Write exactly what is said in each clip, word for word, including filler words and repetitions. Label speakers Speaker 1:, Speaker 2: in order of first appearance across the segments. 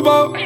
Speaker 1: boat.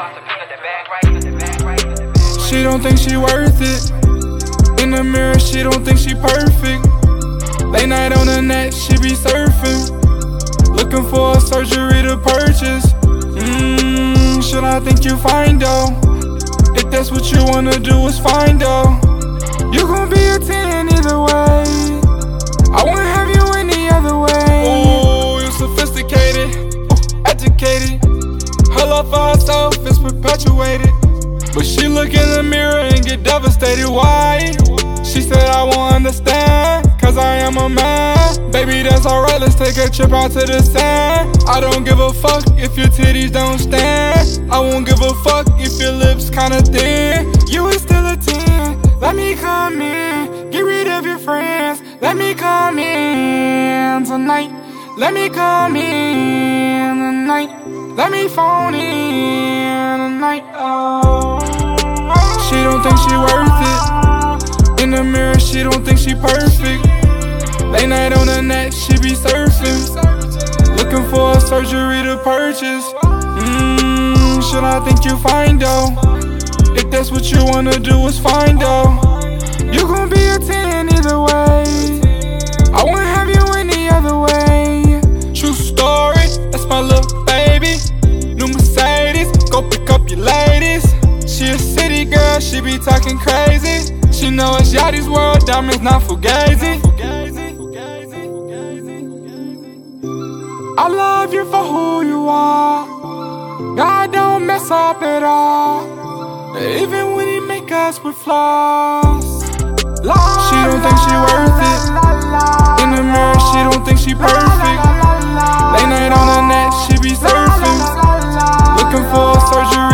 Speaker 1: She don't think she worth it. In the mirror, she don't think she perfect. Late night on the net, she be surfing, looking for a surgery to purchase. Mmm, should I think you fine though? If that's what you wanna do, it's fine though. You gon' be a ten either way. I won't have you any other way. Ooh, you sophisticated, educated. Her love for herself is perpetuated, but she look in the mirror and get devastated. Why? She said I won't understand, cause I am a man. Baby, that's alright, let's take a trip out to the sand. I don't give a fuck if your titties don't stand. I won't give a fuck if your lips kinda thin. You is still a ten, let me come in. Get rid of your friends, let me come in tonight. Let me come in tonight. Let me phone in tonight. Oh. She don't think she worth it. In the mirror, she don't think she perfect. Late night on the net, she be surfing, looking for a surgery to purchase. Mmm, should I think you fine though? If that's what you wanna do, it's fine though. You gon' be a ten either way. I won't have you any other way. True story, that's my little baby. New Mercedes, go pick up your ladies. She a city girl, she be talking crazy. She know it's Yachty's world, diamonds not fugazi. I love you for who you are. God don't mess up at all, even when he make us with flaws. She don't think she worth it. In the mirror, she don't think she perfect. Late night on the net, she be surfing, looking for a surgery